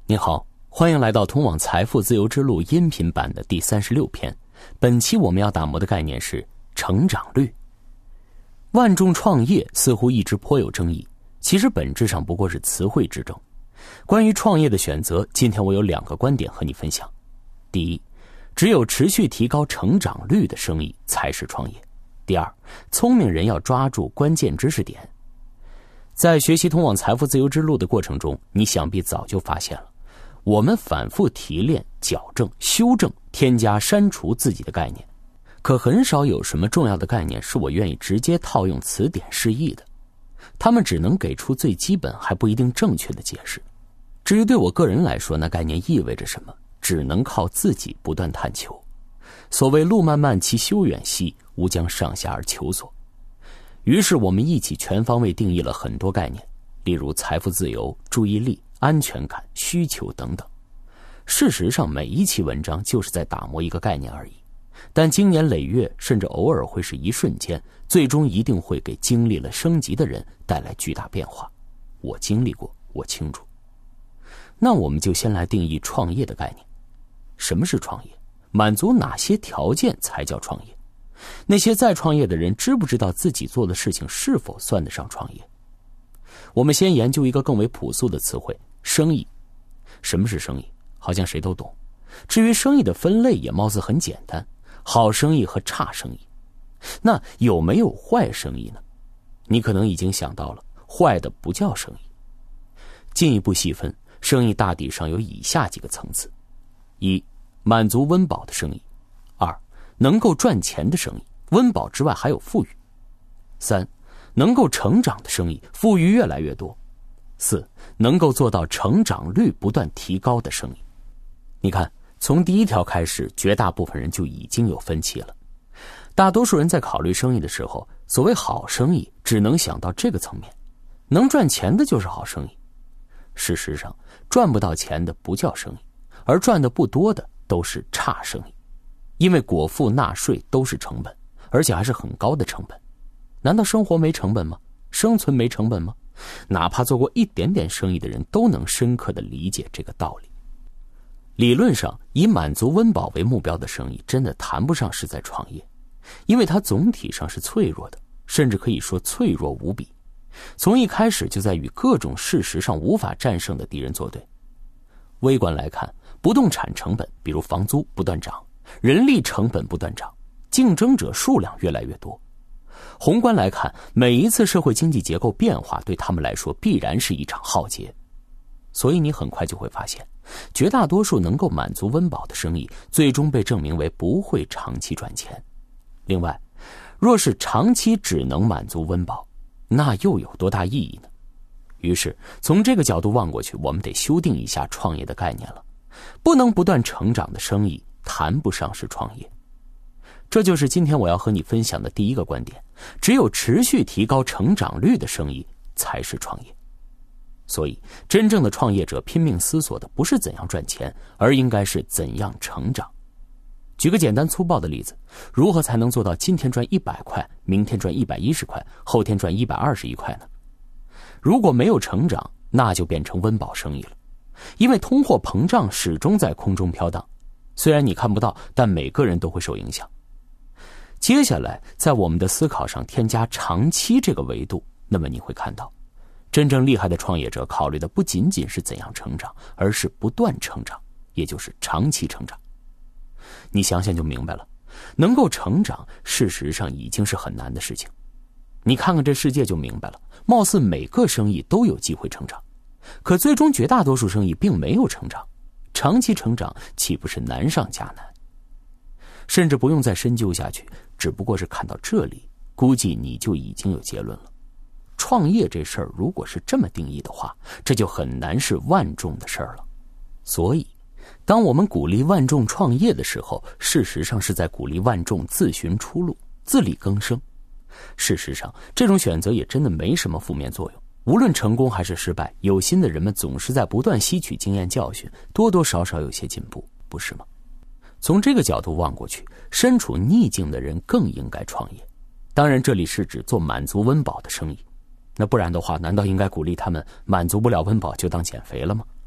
你好，欢迎来到通往财富自由之路音频版的第36篇。本期我们要打磨的概念是成长率。万众创业似乎一直颇有争议，其实本质上不过是词汇之争。关于创业的选择，今天我有2个观点和你分享。第一，只有持续提高成长率的生意才是创业。第二，聪明人要抓住关键知识点。在学习通往财富自由之路的过程中，你想必早就发现了，我们反复提炼、矫正、修正、添加、删除自己的概念，可很少有什么重要的概念是我愿意直接套用词典释义的。他们只能给出最基本还不一定正确的解释。至于对我个人来说，那概念意味着什么，只能靠自己不断探求。所谓路漫漫其修远兮，吾将上下而求索。于是我们一起全方位定义了很多概念，例如财富自由、注意力、安全感、需求等等。事实上，每一期文章就是在打磨一个概念而已，但经年累月，甚至偶尔会是一瞬间，最终一定会给经历了升级的人带来巨大变化。我经历过，我清楚。那我们就先来定义创业的概念。什么是创业？满足哪些条件才叫创业？那些在创业的人知不知道自己做的事情是否算得上创业？我们先研究一个更为朴素的词汇，生意。什么是生意？好像谁都懂。至于生意的分类也貌似很简单，好生意和差生意。那有没有坏生意呢？你可能已经想到了，坏的不叫生意。进一步细分，生意大抵上有以下几个层次：一、满足温饱的生意；二、能够赚钱的生意，温饱之外还有富裕；三、能够成长的生意，富裕越来越多；四、能够做到成长率不断提高的生意。你看，从第一条开始，绝大部分人就已经有分歧了。大多数人在考虑生意的时候，所谓好生意只能想到这个层面，能赚钱的就是好生意。事实上，赚不到钱的不叫生意，而赚的不多的都是差生意。因为果腹纳税都是成本，而且还是很高的成本。难道生活没成本吗？生存没成本吗？哪怕做过一点点生意的人都能深刻地理解这个道理。理论上，以满足温饱为目标的生意真的谈不上是在创业，因为它总体上是脆弱的，甚至可以说脆弱无比。从一开始就在与各种事实上无法战胜的敌人作对。微观来看，不动产成本，比如房租不断涨，人力成本不断涨，竞争者数量越来越多。宏观来看，每一次社会经济结构变化对他们来说必然是一场浩劫。所以你很快就会发现，绝大多数能够满足温饱的生意，最终被证明为不会长期赚钱。另外，若是长期只能满足温饱，那又有多大意义呢？于是，从这个角度望过去，我们得修订一下创业的概念了。不能不断成长的生意，谈不上是创业。这就是今天我要和你分享的第一个观点，只有持续提高成长率的生意才是创业。所以，真正的创业者拼命思索的不是怎样赚钱，而应该是怎样成长。举个简单粗暴的例子，如何才能做到今天赚100块，明天赚110块，后天赚121块呢？如果没有成长，那就变成温饱生意了。因为通货膨胀始终在空中飘荡，虽然你看不到，但每个人都会受影响。接下来，在我们的思考上添加长期这个维度，那么你会看到，真正厉害的创业者考虑的不仅仅是怎样成长，而是不断成长，也就是长期成长。你想想就明白了，能够成长，事实上已经是很难的事情。你看看这世界就明白了，貌似每个生意都有机会成长，可最终绝大多数生意并没有成长。长期成长岂不是难上加难？甚至不用再深究下去，只不过是看到这里，估计你就已经有结论了。创业这事儿如果是这么定义的话，这就很难是万众的事儿了。所以，当我们鼓励万众创业的时候，事实上是在鼓励万众自寻出路，自力更生。事实上，这种选择也真的没什么负面作用。无论成功还是失败，有心的人们总是在不断吸取经验教训，多多少少有些进步，不是吗？从这个角度望过去，身处逆境的人更应该创业。当然，这里是指做满足温饱的生意。那不然的话，难道应该鼓励他们满足不了温饱就当减肥了吗？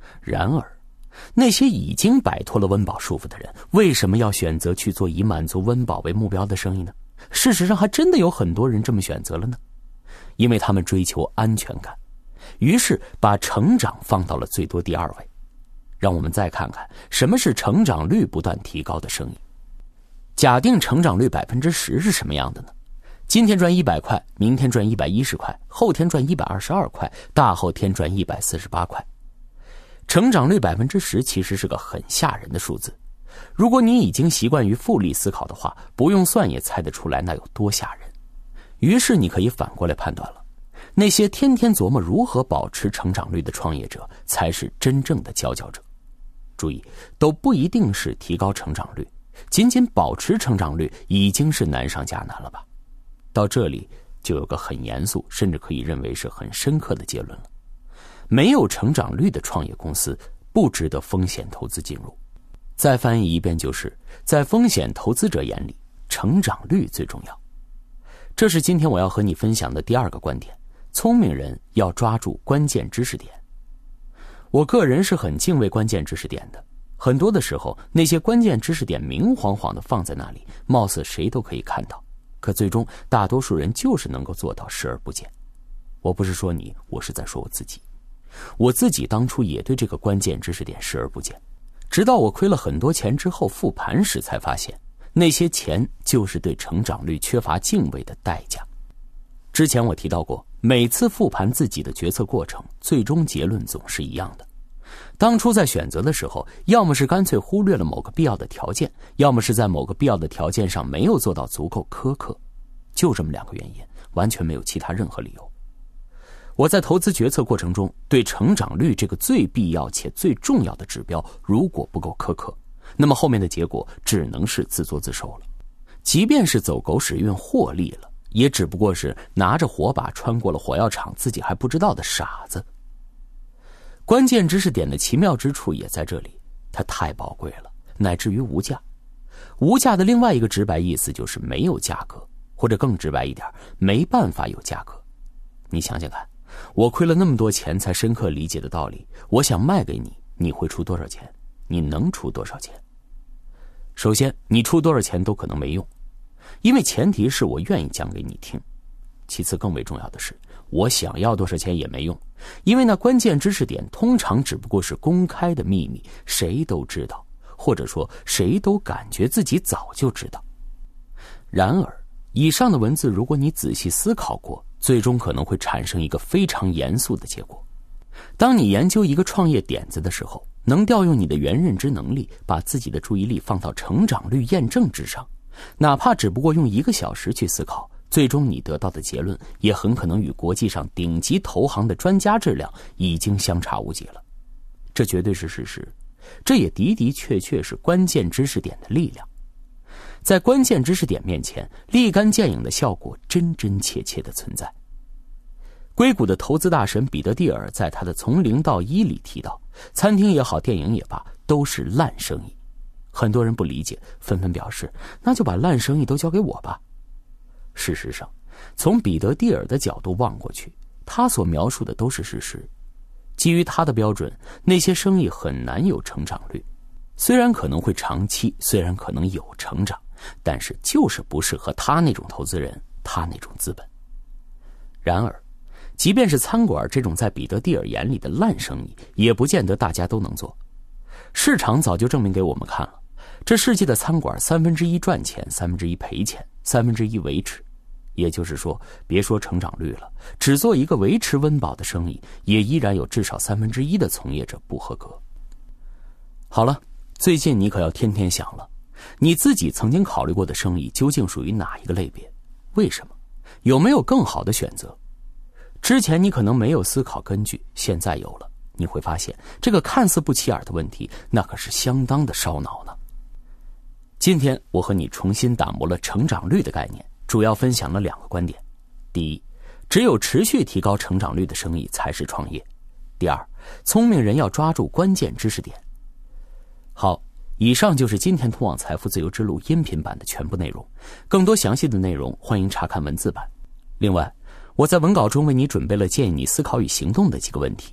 然而，那些已经摆脱了温饱束缚的人，为什么要选择去做以满足温饱为目标的生意呢？事实上，还真的有很多人这么选择了呢。因为他们追求安全感，于是把成长放到了最多第2位。让我们再看看什么是成长率不断提高的生意。假定成长率 10% 是什么样的呢？今天赚100块，明天赚110块，后天赚122块，大后天赚148块。成长率 10% 其实是个很吓人的数字。如果你已经习惯于复利思考的话，不用算也猜得出来那有多吓人。于是你可以反过来判断了，那些天天琢磨如何保持成长率的创业者才是真正的佼佼者。注意，都不一定是提高成长率，仅仅保持成长率已经是难上加难了吧。到这里就有个很严肃，甚至可以认为是很深刻的结论了：没有成长率的创业公司不值得风险投资进入。再翻译一遍，就是在风险投资者眼里，成长率最重要。这是今天我要和你分享的第2个观点：聪明人要抓住关键知识点。我个人是很敬畏关键知识点的，很多的时候那些关键知识点明晃晃的放在那里，貌似谁都可以看到，可最终大多数人就是能够做到视而不见。我不是说你，我是在说我自己。我自己当初也对这个关键知识点视而不见，直到我亏了很多钱之后复盘时才发现，那些钱就是对成长率缺乏敬畏的代价。之前我提到过，每次复盘自己的决策过程，最终结论总是一样的。当初在选择的时候，要么是干脆忽略了某个必要的条件，要么是在某个必要的条件上没有做到足够苛刻。就这么2个原因，完全没有其他任何理由。我在投资决策过程中，对成长率这个最必要且最重要的指标，如果不够苛刻，那么后面的结果只能是自作自受了。即便是走狗屎运获利了，也只不过是拿着火把穿过了火药场，自己还不知道的傻子。关键知识点的奇妙之处也在这里，它太宝贵了，乃至于无价。无价的另外一个直白意思就是没有价格，或者更直白一点，没办法有价格。你想想看，我亏了那么多钱才深刻理解的道理，我想卖给你，你会出多少钱？你能出多少钱？首先，你出多少钱都可能没用，因为前提是我愿意讲给你听。其次，更为重要的是，我想要多少钱也没用，因为那关键知识点通常只不过是公开的秘密，谁都知道，或者说谁都感觉自己早就知道。然而，以上的文字如果你仔细思考过，最终可能会产生一个非常严肃的结果。当你研究一个创业点子的时候，能调用你的原认知能力，把自己的注意力放到成长率验证之上，哪怕只不过用1个小时去思考，最终你得到的结论也很可能与国际上顶级投行的专家质量已经相差无几了。这绝对是事实，这也的的确确是关键知识点的力量。在关键知识点面前，立竿见影的效果真真切切的存在。硅谷的投资大神彼得蒂尔在他的《从0到1》里提到，餐厅也好，电影也罢，都是烂生意。很多人不理解，纷纷表示，那就把烂生意都交给我吧。事实上，从彼得蒂尔的角度望过去，他所描述的都是事实。基于他的标准，那些生意很难有成长率，虽然可能会长期，虽然可能有成长，但是就是不适合他那种投资人，他那种资本。然而，即便是餐馆这种在彼得蒂尔眼里的烂生意，也不见得大家都能做。市场早就证明给我们看了，这世界的餐馆1/3赚钱，1/3赔钱，1/3维持。也就是说，别说成长率了，只做一个维持温饱的生意，也依然有至少1/3的从业者不合格。好了，最近你可要天天想了，你自己曾经考虑过的生意究竟属于哪一个类别？为什么？有没有更好的选择？之前你可能没有思考根据，现在有了，你会发现这个看似不起眼的问题，那可是相当的烧脑呢。今天我和你重新打磨了成长率的概念，主要分享了2个观点。第一，只有持续提高成长率的生意才是创业。第二，聪明人要抓住关键知识点。好，以上就是今天通往财富自由之路音频版的全部内容，更多详细的内容欢迎查看文字版。另外，我在文稿中为你准备了建议你思考与行动的几个问题，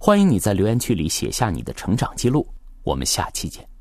欢迎你在留言区里写下你的成长记录，我们下期见。